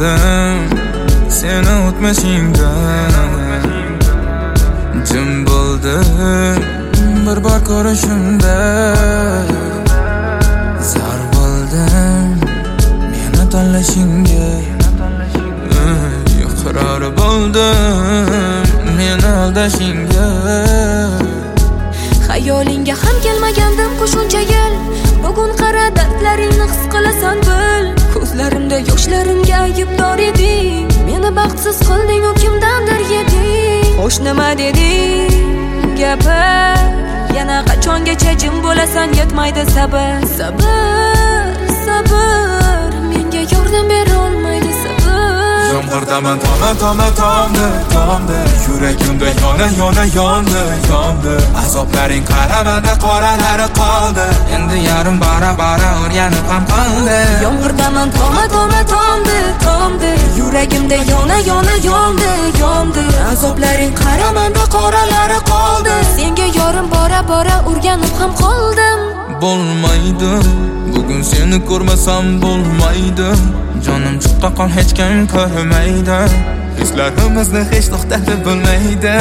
qoldim seni o'tmishingda. Jim bo'ldim bir bor ko'rishimda. Zar bo'ldim meni tanlashingga. Iqror bo'ldim meni aldashingga. Xayolingga ham kelmagandim qo'shuncha yil. Bugun qara dardlaringni his qilasan bil. Ko'zlarimda yoshlarimga aybdor eding. Meni baxtsiz qilding, u kimdandir yeding. Xo'sh nima deding? Gapir. Yana qachongacha jim bo'lasan, yetmaydi sabr. Sabr, menga yordam bera olmaydi sabr. Yomg'irdaman tomdi. Yuragimda yondi. Azoblaring qaramanda qoralari qoldi. Endi yarim bara o'rganib ham qoldi. Yomg'irdaman tomdi. Yuragimda yondi. Azoblaring qaramanda qoralari qoldi. Senga yorim bora o'rganib ham qoldim. Bo'lmaydi, bugun seni ko'rmasam bo'lmaydi. Jonim chiqqa qol hech kim ko'rmaydi. Hislarimizni hech to'xtatib bo'lmaydi.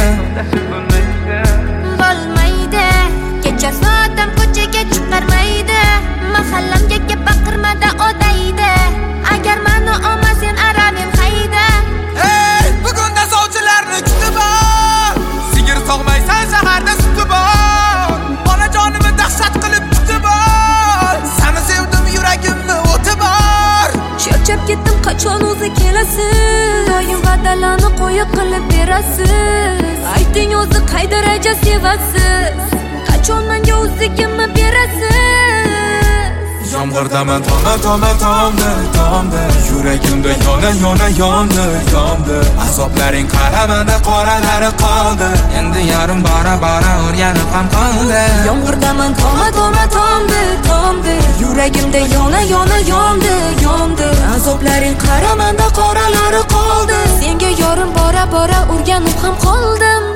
Kecha soatim ko'chaga chiqarmaydi. Mahallamga baqirmada odaydi. Agar meni olmasang aramim hayda. Ey, bugunda sovchilarni kutib ol. Sigir sog'maysan shaharda suti bor. Onajonimni dahshat qilib kutib ol. Seni sevdim yuragimni o'ti bor. Charchab ketdim, qachon o'zi kelasiz? Doim va'dalarni qo'yib qilib berasiz. Ayting o'zi qay daraja sevasiz? Qachon menga o'zligimni berasiz? Yomg'irdaman tomdi. Yuragimda yondi. Azoblaring qaramanda qoralari qoldi. Endi yarim bara o'rganib ham qoldi. Yomg'irdaman tomdi. Yuragimda yondi. Azoblaring qaramanda qoralari qoldi. Senga yorim bora o'rganib ham qoldim.